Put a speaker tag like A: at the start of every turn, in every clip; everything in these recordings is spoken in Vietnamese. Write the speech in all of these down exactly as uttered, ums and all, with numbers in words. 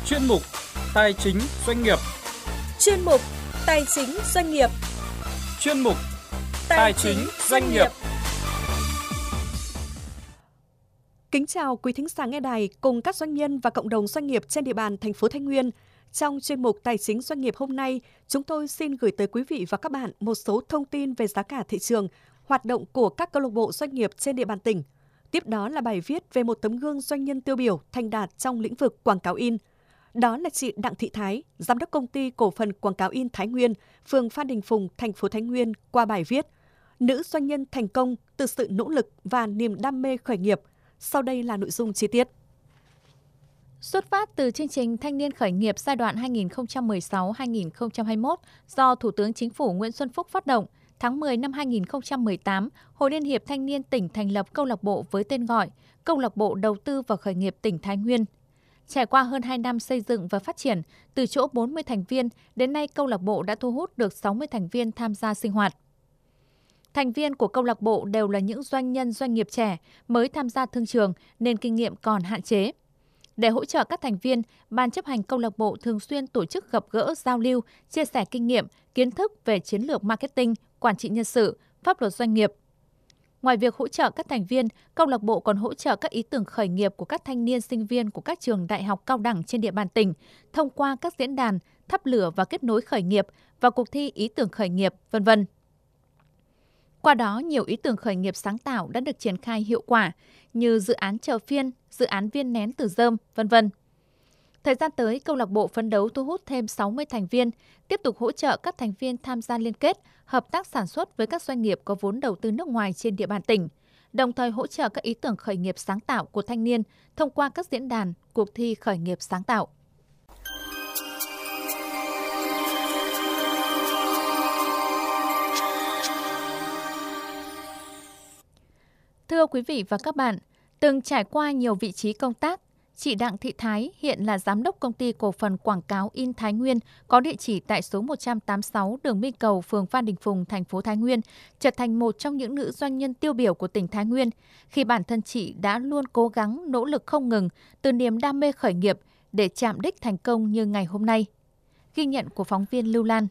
A: Chuyên mục Tài chính doanh nghiệp.
B: Chuyên mục Tài chính doanh nghiệp.
A: Chuyên mục Tài chính doanh nghiệp.
B: Kính chào quý thính giả nghe đài cùng các doanh nhân và cộng đồng doanh nghiệp trên địa bàn thành phố Thái Nguyên. Trong chuyên mục Tài chính doanh nghiệp hôm nay, chúng tôi xin gửi tới quý vị và các bạn một số thông tin về giá cả thị trường, hoạt động của các câu lạc bộ doanh nghiệp trên địa bàn tỉnh. Tiếp đó là bài viết về một tấm gương doanh nhân tiêu biểu thành đạt trong lĩnh vực quảng cáo in. Đó là chị Đặng Thị Thái, giám đốc công ty cổ phần quảng cáo in Thái Nguyên, phường Phan Đình Phùng, thành phố Thái Nguyên qua bài viết Nữ doanh nhân thành công từ sự nỗ lực và niềm đam mê khởi nghiệp. Sau đây là nội dung chi tiết.
C: Xuất phát từ chương trình Thanh niên khởi nghiệp giai đoạn hai nghìn không trăm mười sáu đến hai nghìn không trăm hai mươi mốt do Thủ tướng Chính phủ Nguyễn Xuân Phúc phát động, tháng mười năm hai nghìn không trăm mười tám, Hội Liên hiệp Thanh niên tỉnh thành lập câu lạc bộ với tên gọi Câu lạc bộ Đầu tư và Khởi nghiệp tỉnh Thái Nguyên. Trải qua hơn hai năm xây dựng và phát triển, từ chỗ bốn mươi thành viên, đến nay câu lạc bộ đã thu hút được sáu mươi thành viên tham gia sinh hoạt. Thành viên của câu lạc bộ đều là những doanh nhân doanh nghiệp trẻ mới tham gia thương trường nên kinh nghiệm còn hạn chế. Để hỗ trợ các thành viên, Ban chấp hành câu lạc bộ thường xuyên tổ chức gặp gỡ, giao lưu, chia sẻ kinh nghiệm, kiến thức về chiến lược marketing, quản trị nhân sự, pháp luật doanh nghiệp. Ngoài việc hỗ trợ các thành viên, câu lạc bộ còn hỗ trợ các ý tưởng khởi nghiệp của các thanh niên sinh viên của các trường đại học cao đẳng trên địa bàn tỉnh thông qua các diễn đàn thắp lửa và kết nối khởi nghiệp và cuộc thi ý tưởng khởi nghiệp, vân vân. Qua đó, nhiều ý tưởng khởi nghiệp sáng tạo đã được triển khai hiệu quả như dự án chợ phiên, dự án viên nén từ rơm, vân vân. Thời gian tới, câu lạc bộ phấn đấu thu hút thêm sáu mươi thành viên, tiếp tục hỗ trợ các thành viên tham gia liên kết, hợp tác sản xuất với các doanh nghiệp có vốn đầu tư nước ngoài trên địa bàn tỉnh, đồng thời hỗ trợ các ý tưởng khởi nghiệp sáng tạo của thanh niên thông qua các diễn đàn, cuộc thi khởi nghiệp sáng tạo. Thưa quý vị và các bạn, từng trải qua nhiều vị trí công tác, chị Đặng Thị Thái hiện là giám đốc công ty cổ phần quảng cáo in Thái Nguyên có địa chỉ tại số một trăm tám mươi sáu đường Minh Cầu, phường Phan Đình Phùng, thành phố Thái Nguyên, trở thành một trong những nữ doanh nhân tiêu biểu của tỉnh Thái Nguyên khi bản thân chị đã luôn cố gắng nỗ lực không ngừng từ niềm đam mê khởi nghiệp để chạm đích thành công như ngày hôm nay. Ghi nhận của phóng viên Lưu Lan.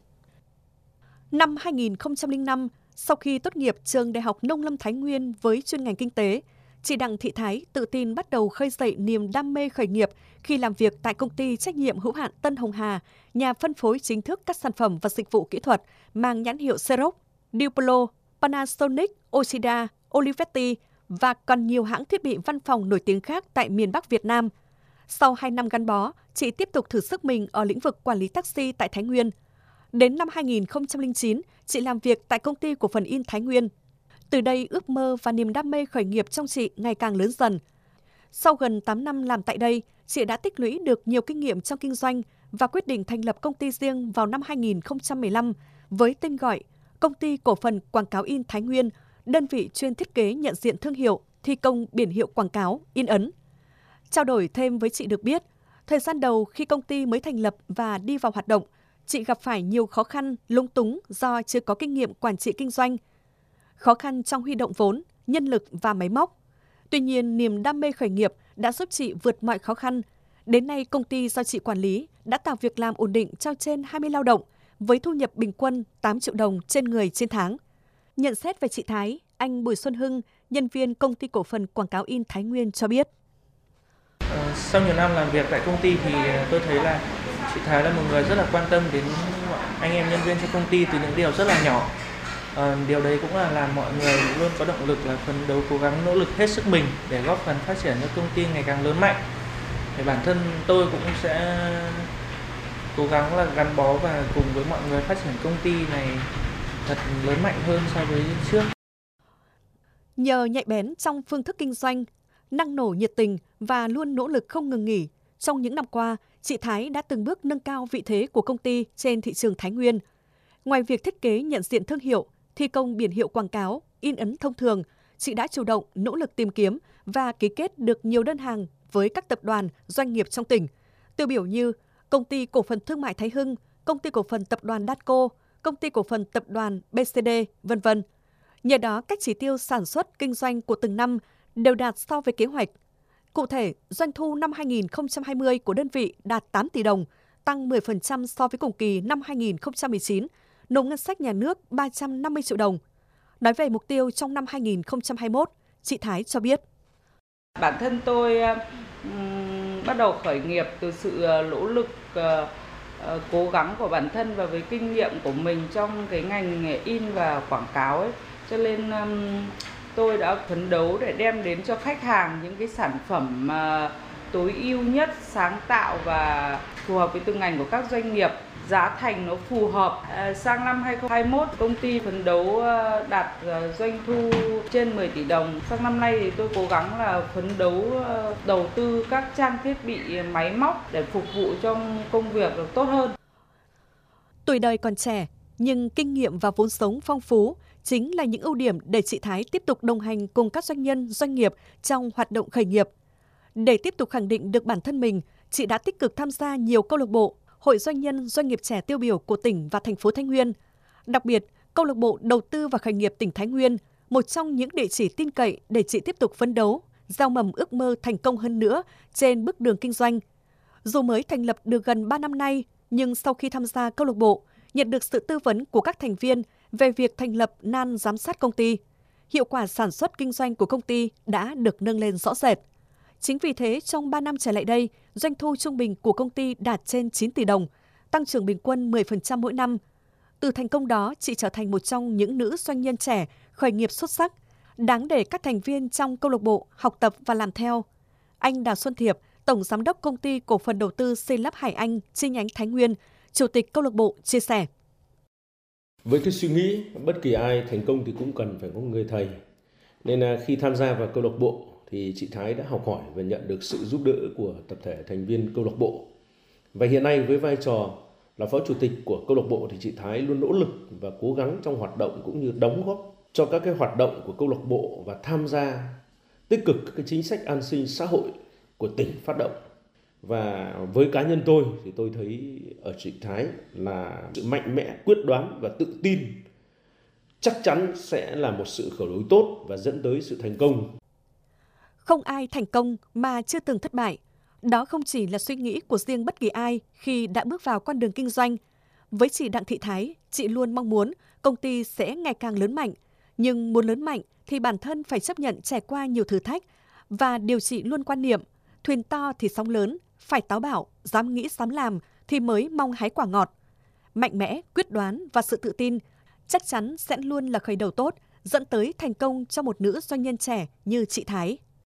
B: Năm hai nghìn không trăm lẻ năm, sau khi tốt nghiệp trường Đại học Nông lâm Thái Nguyên với chuyên ngành kinh tế, chị Đặng Thị Thái tự tin bắt đầu khơi dậy niềm đam mê khởi nghiệp khi làm việc tại công ty trách nhiệm hữu hạn Tân Hồng Hà, nhà phân phối chính thức các sản phẩm và dịch vụ kỹ thuật mang nhãn hiệu Xerox, Duplo, Panasonic, Oshida, Olivetti và còn nhiều hãng thiết bị văn phòng nổi tiếng khác tại miền Bắc Việt Nam. Sau hai năm gắn bó, chị tiếp tục thử sức mình ở lĩnh vực quản lý taxi tại Thái Nguyên. Đến năm hai nghìn không trăm lẻ chín, chị làm việc tại công ty cổ phần in Thái Nguyên. Từ đây, ước mơ và niềm đam mê khởi nghiệp trong chị ngày càng lớn dần. Sau gần tám năm làm tại đây, chị đã tích lũy được nhiều kinh nghiệm trong kinh doanh và quyết định thành lập công ty riêng vào năm hai nghìn không trăm mười lăm với tên gọi Công ty cổ phần quảng cáo in Thái Nguyên, đơn vị chuyên thiết kế nhận diện thương hiệu, thi công biển hiệu quảng cáo, in ấn. Trao đổi thêm với chị được biết, thời gian đầu khi công ty mới thành lập và đi vào hoạt động, chị gặp phải nhiều khó khăn, lúng túng do chưa có kinh nghiệm quản trị kinh doanh. Khó khăn trong huy động vốn, nhân lực và máy móc. Tuy nhiên, niềm đam mê khởi nghiệp đã giúp chị vượt mọi khó khăn. Đến nay, công ty do chị quản lý đã tạo việc làm ổn định cho trên hai mươi lao động, với thu nhập bình quân tám triệu đồng trên người trên tháng. Nhận xét về chị Thái, anh Bùi Xuân Hưng, nhân viên công ty cổ phần quảng cáo in Thái Nguyên cho biết.
D: Sau nhiều năm làm việc tại công ty thì tôi thấy là chị Thái là một người rất là quan tâm đến anh em nhân viên trong công ty từ những điều rất là nhỏ. À, điều đấy cũng là làm mọi người luôn có động lực là phấn đấu cố gắng nỗ lực hết sức mình để góp phần phát triển cho công ty ngày càng lớn mạnh. Thì bản thân tôi cũng sẽ cố gắng là gắn bó và cùng với mọi người phát triển công ty này thật lớn mạnh hơn so với trước.
B: Nhờ nhạy bén trong phương thức kinh doanh, năng nổ nhiệt tình và luôn nỗ lực không ngừng nghỉ, trong những năm qua, chị Thái đã từng bước nâng cao vị thế của công ty trên thị trường Thái Nguyên. Ngoài việc thiết kế nhận diện thương hiệu, thi công biển hiệu quảng cáo, in ấn thông thường, chị đã chủ động nỗ lực tìm kiếm và ký kết được nhiều đơn hàng với các tập đoàn, doanh nghiệp trong tỉnh, tiêu biểu như Công ty Cổ phần Thương mại Thái Hưng, Công ty Cổ phần Tập đoàn Datco, Công ty Cổ phần Tập đoàn bê xê đê, vân vân. Nhờ đó, các chỉ tiêu sản xuất kinh doanh của từng năm đều đạt so với kế hoạch. Cụ thể, doanh thu năm hai nghìn không trăm hai mươi của đơn vị đạt tám tỷ đồng, tăng mười phần trăm so với cùng kỳ năm hai nghìn không trăm mười chín, nộp ngân sách nhà nước ba trăm năm mươi triệu đồng. Nói về mục tiêu trong năm hai nghìn không trăm hai mươi mốt, chị Thái cho biết.
E: Bản thân tôi um, bắt đầu khởi nghiệp từ sự nỗ lực uh, uh, cố gắng của bản thân và với kinh nghiệm của mình trong cái ngành in và quảng cáo ấy. Cho nên um, tôi đã phấn đấu để đem đến cho khách hàng những cái sản phẩm uh, tối ưu nhất, sáng tạo và phù hợp với từng ngành của các doanh nghiệp. Giá thành nó phù hợp. À, sang năm hai nghìn không trăm hai mươi mốt, công ty phấn đấu đạt doanh thu trên mười tỷ đồng. Sang năm nay thì tôi cố gắng là phấn đấu đầu tư các trang thiết bị máy móc để phục vụ trong công việc được tốt hơn.
B: Tuổi đời còn trẻ, nhưng kinh nghiệm và vốn sống phong phú chính là những ưu điểm để chị Thái tiếp tục đồng hành cùng các doanh nhân, doanh nghiệp trong hoạt động khởi nghiệp. Để tiếp tục khẳng định được bản thân mình, chị đã tích cực tham gia nhiều câu lạc bộ, hội doanh nhân, doanh nghiệp trẻ tiêu biểu của tỉnh và thành phố Thái Nguyên. Đặc biệt, câu lạc bộ đầu tư và khởi nghiệp tỉnh Thái Nguyên, một trong những địa chỉ tin cậy để chị tiếp tục phấn đấu, gieo mầm ước mơ thành công hơn nữa trên bước đường kinh doanh. Dù mới thành lập được gần ba năm nay, nhưng sau khi tham gia câu lạc bộ, nhận được sự tư vấn của các thành viên về việc thành lập nan giám sát công ty, hiệu quả sản xuất kinh doanh của công ty đã được nâng lên rõ rệt. Chính vì thế, trong ba năm trở lại đây, doanh thu trung bình của công ty đạt trên chín tỷ đồng, tăng trưởng bình quân mười phần trăm mỗi năm. Từ thành công đó, chị trở thành một trong những nữ doanh nhân trẻ khởi nghiệp xuất sắc, đáng để các thành viên trong câu lạc bộ học tập và làm theo. Anh Đào Xuân Thiệp, Tổng Giám đốc Công ty Cổ phần Đầu tư Xây lắp Hải Anh, chi nhánh Thái Nguyên, Chủ tịch câu lạc bộ chia sẻ.
F: Với cái suy nghĩ, bất kỳ ai thành công thì cũng cần phải có người thầy. Nên là khi tham gia vào câu lạc bộ, thì chị Thái đã học hỏi và nhận được sự giúp đỡ của tập thể thành viên câu lạc bộ. Và hiện nay với vai trò là phó chủ tịch của câu lạc bộ thì chị Thái luôn nỗ lực và cố gắng trong hoạt động cũng như đóng góp cho các cái hoạt động của câu lạc bộ và tham gia tích cực các cái chính sách an sinh xã hội của tỉnh phát động. Và với cá nhân tôi thì tôi thấy ở chị Thái là sự mạnh mẽ, quyết đoán và tự tin chắc chắn sẽ là một sự khởi đầu tốt và dẫn tới sự thành công.
B: Không ai thành công mà chưa từng thất bại. Đó không chỉ là suy nghĩ của riêng bất kỳ ai khi đã bước vào con đường kinh doanh. Với chị Đặng Thị Thái, chị luôn mong muốn công ty sẽ ngày càng lớn mạnh. Nhưng muốn lớn mạnh thì bản thân phải chấp nhận trải qua nhiều thử thách. Và điều chị luôn quan niệm, thuyền to thì sóng lớn, phải táo bạo, dám nghĩ dám làm thì mới mong hái quả ngọt. Mạnh mẽ, quyết đoán và sự tự tin chắc chắn sẽ luôn là khởi đầu tốt, dẫn tới thành công cho một nữ doanh nhân trẻ như chị Thái.